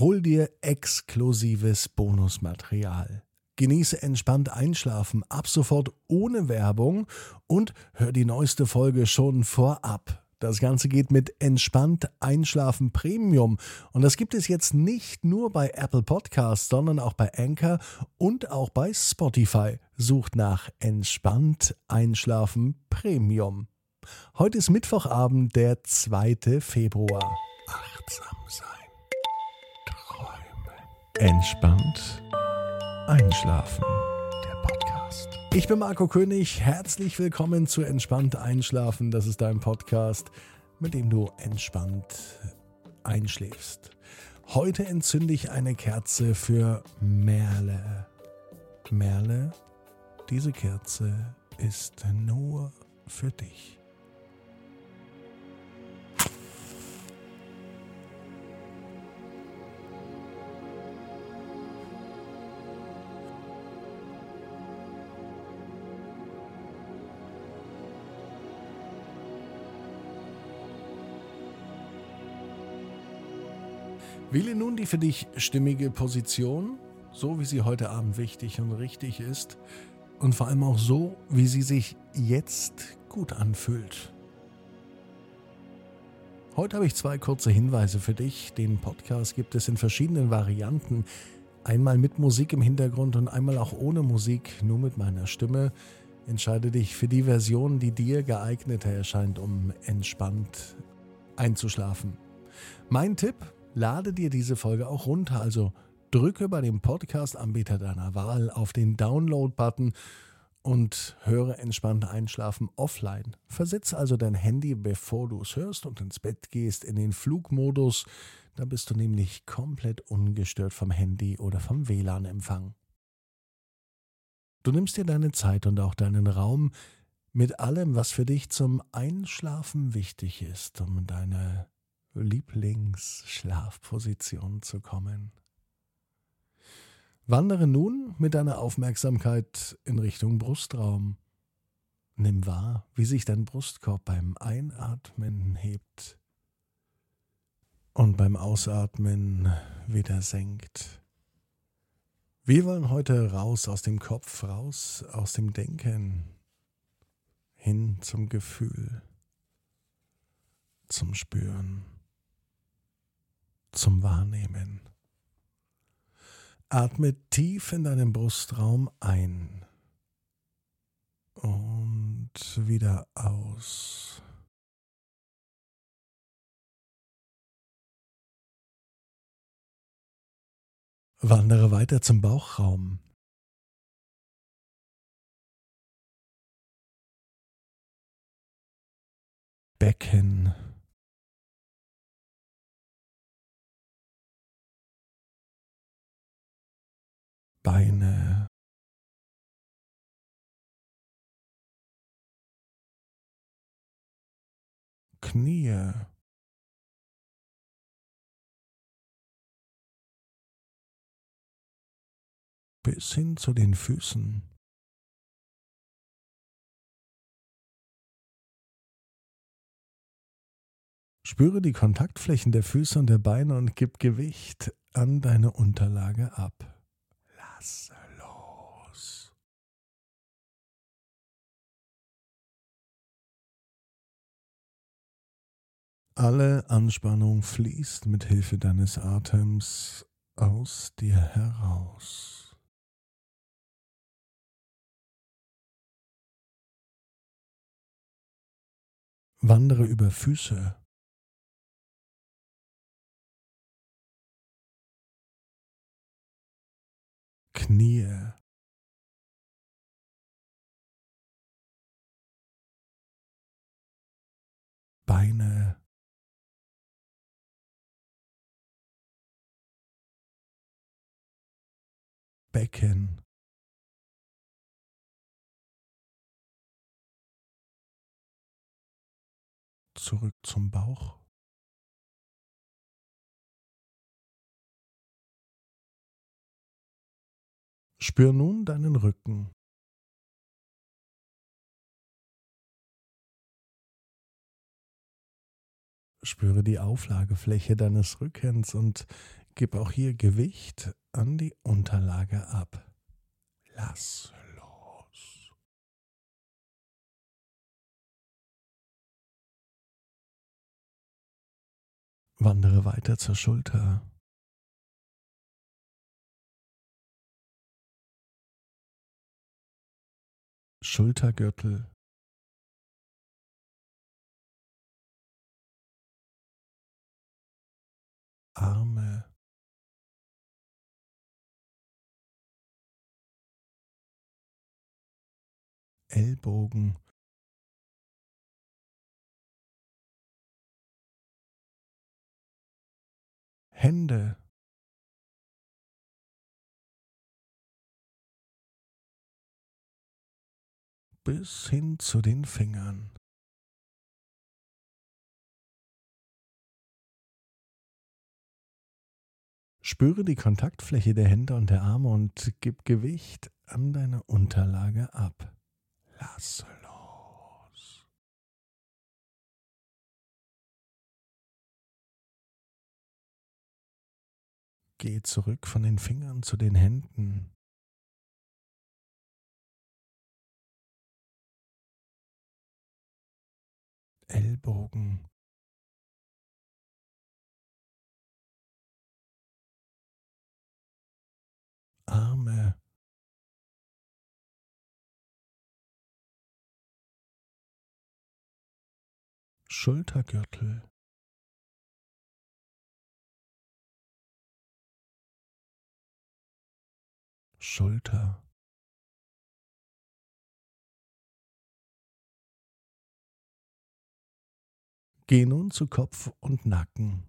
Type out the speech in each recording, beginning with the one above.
Hol dir exklusives Bonusmaterial. Genieße entspannt Einschlafen ab sofort ohne Werbung und hör die neueste Folge schon vorab. Das Ganze geht mit Entspannt Einschlafen Premium und das gibt es jetzt nicht nur bei Apple Podcasts, sondern auch bei Anchor und auch bei Spotify. Sucht nach Entspannt Einschlafen Premium. Heute ist Mittwochabend, der 2. Februar. Achtsam sein. Träumen. Entspannt Einschlafen, der Podcast. Ich bin Marco König, herzlich willkommen zu Entspannt Einschlafen. Das ist dein Podcast, mit dem du entspannt einschläfst. Heute entzünde ich eine Kerze für Merle. Merle, diese Kerze ist nur für dich. Wähle nun die für dich stimmige Position, so wie sie heute Abend wichtig und richtig ist und vor allem auch so, wie sie sich jetzt gut anfühlt. Heute habe ich 2 kurze Hinweise für dich. Den Podcast gibt es in verschiedenen Varianten. Einmal mit Musik im Hintergrund und einmal auch ohne Musik, nur mit meiner Stimme. Entscheide dich für die Version, die dir geeigneter erscheint, um entspannt einzuschlafen. Mein Tipp: Lade dir diese Folge auch runter, also drücke bei dem Podcast-Anbieter deiner Wahl auf den Download-Button und höre Entspannt Einschlafen offline. Versetze also dein Handy, bevor du es hörst und ins Bett gehst, in den Flugmodus. Da bist du nämlich komplett ungestört vom Handy oder vom WLAN-Empfang. Du nimmst dir deine Zeit und auch deinen Raum mit allem, was für dich zum Einschlafen wichtig ist, um deine Lieblingsschlafposition zu kommen. Wandere nun mit deiner Aufmerksamkeit in Richtung Brustraum. Nimm wahr, wie sich dein Brustkorb beim Einatmen hebt und beim Ausatmen wieder senkt. Wir wollen heute raus aus dem Kopf, raus aus dem Denken, hin zum Gefühl, zum Spüren, zum Wahrnehmen. Atme tief in deinen Brustraum ein und wieder aus. Wandere weiter zum Bauchraum. Becken. Beine, Knie, bis hin zu den Füßen. Spüre die Kontaktflächen der Füße und der Beine und gib Gewicht an deine Unterlage ab. Lass los. Alle Anspannung fließt mit Hilfe deines Atems aus dir heraus. Wandere über Füße, Knie, Beine, Becken, zurück zum Bauch. Spür nun deinen Rücken. Spüre die Auflagefläche deines Rückens und Gib auch hier Gewicht an die Unterlage ab. Lass los. Wandere weiter zur Schulter. Schultergürtel. Arme. Ellbogen. Hände. Bis hin zu den Fingern. Spüre die Kontaktfläche der Hände und der Arme und gib Gewicht an deine Unterlage ab. Lass los. Geh zurück von den Fingern zu den Händen. Ellbogen. Arme. Schultergürtel. Schulter. Geh nun zu Kopf und Nacken.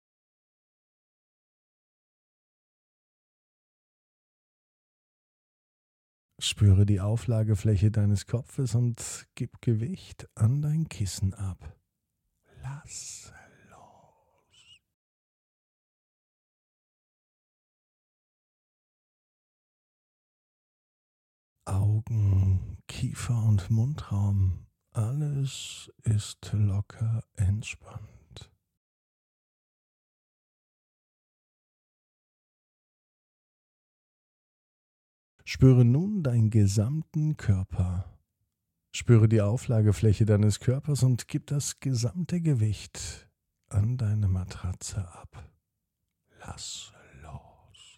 Spüre die Auflagefläche deines Kopfes und gib Gewicht an dein Kissen ab. Lass los. Augen, Kiefer und Mundraum, alles ist locker entspannt. Spüre nun deinen gesamten Körper. Spüre die Auflagefläche deines Körpers und gib das gesamte Gewicht an deine Matratze ab. Lass los.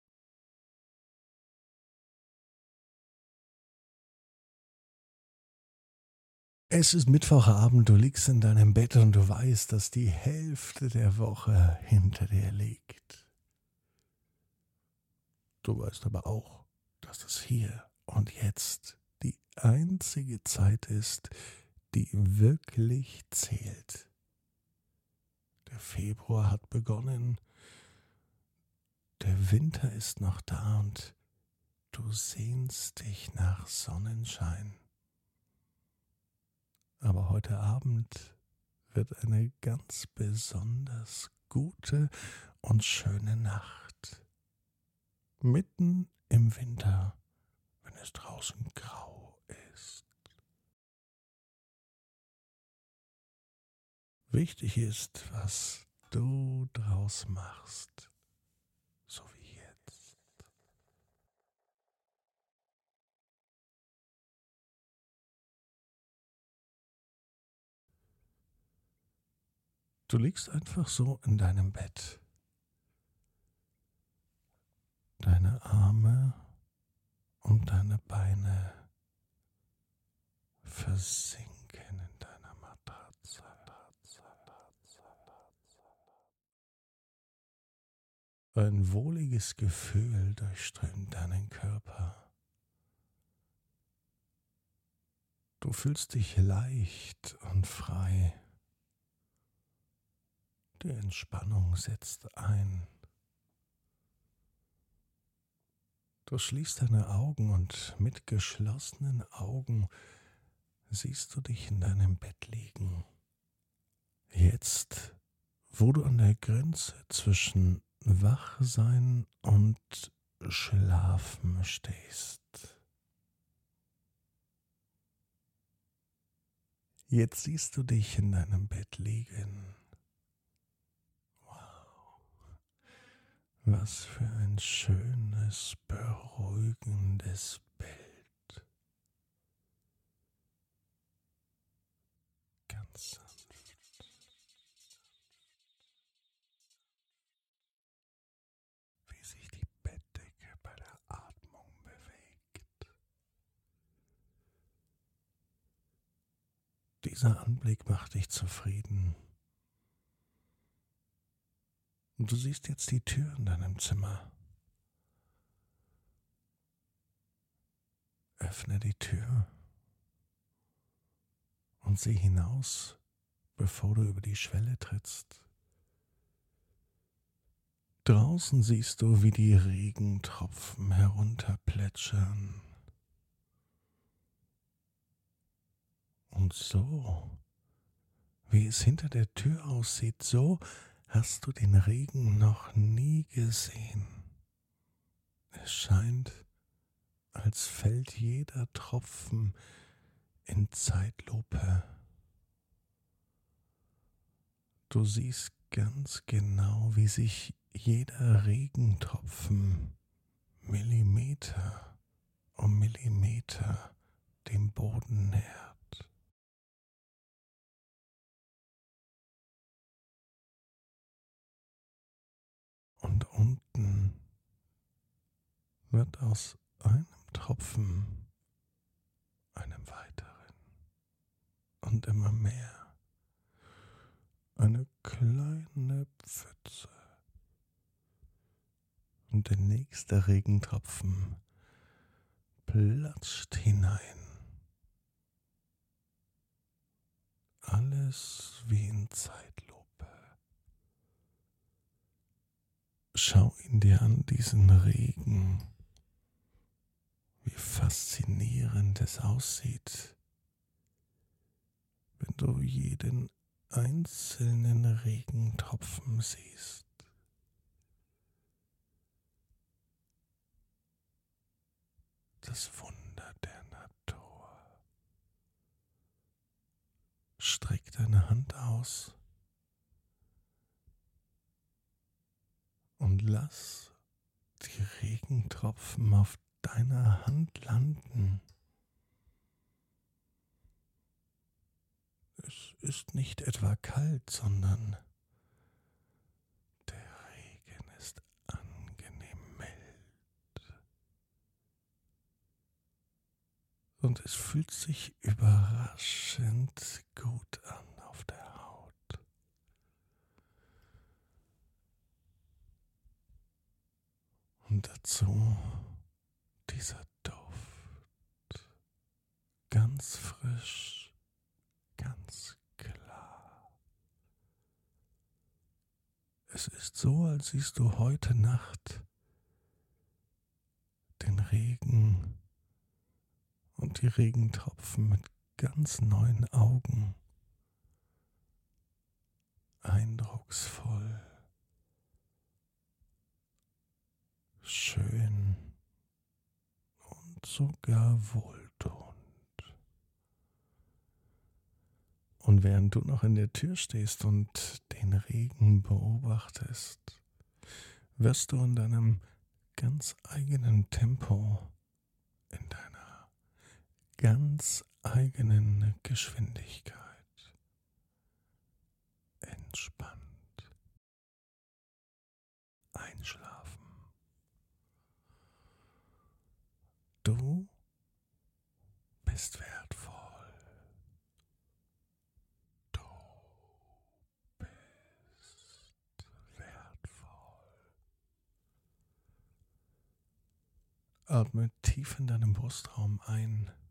Es ist Mittwochabend, du liegst in deinem Bett und du weißt, dass die Hälfte der Woche hinter dir liegt. Du weißt aber auch, dass es hier und jetzt die einzige Zeit ist, die wirklich zählt. Der Februar hat begonnen, der Winter ist noch da und du sehnst dich nach Sonnenschein. Aber heute Abend wird eine ganz besonders gute und schöne Nacht. Mitten im Winter, wenn es draußen grau ist. Wichtig ist, was du draus machst, so wie jetzt. Du liegst einfach so in deinem Bett. Deine Arme und deine Beine versinken in deiner Matratze. Ein wohliges Gefühl durchströmt deinen Körper. Du fühlst dich leicht und frei. Die Entspannung setzt ein. Du schließt deine Augen und mit geschlossenen Augen siehst du dich in deinem Bett liegen. Jetzt, wo du an der Grenze zwischen Wachsein und Schlafen stehst. Jetzt siehst du dich in deinem Bett liegen. Wow. Was für ein schönes, beruhigendes Bild. Ganz sanft. Wie sich die Bettdecke bei der Atmung bewegt. Dieser Anblick macht dich zufrieden. Und du siehst jetzt die Tür in deinem Zimmer. Öffne die Tür und sieh hinaus, bevor du über die Schwelle trittst. Draußen siehst du, wie die Regentropfen herunterplätschern. Und so, wie es hinter der Tür aussieht, so hast du den Regen noch nie gesehen. Es scheint, als fällt jeder Tropfen in Zeitlupe. Du siehst ganz genau, wie sich jeder Regentropfen Millimeter um Millimeter dem Boden nähert. Und unten wird aus einem Tropfen einem weiteren und immer mehr. Eine kleine Pfütze. Und der nächste Regentropfen platscht hinein. Alles wie in Zeitlupe. Schau ihn dir an, diesen Regen. Wie faszinierend es aussieht, wenn du jeden einzelnen Regentropfen siehst. Das Wunder der Natur. Streck deine Hand aus und lass die Regentropfen auf deiner Hand landen. Es ist nicht etwa kalt, sondern der Regen ist angenehm mild. Und es fühlt sich überraschend gut an auf der Haut. Und dazu dieser Duft, ganz frisch, ganz klar. Es ist so, als siehst du heute Nacht den Regen und die Regentropfen mit ganz neuen Augen. Eindrucksvoll, schön und sogar wohltuend. Und während du noch in der Tür stehst und den Regen beobachtest, wirst du in deinem ganz eigenen Tempo, in deiner ganz eigenen Geschwindigkeit entspannt einschlafen. Du bist wertvoll. Du bist wertvoll. Atme tief in deinem Brustraum ein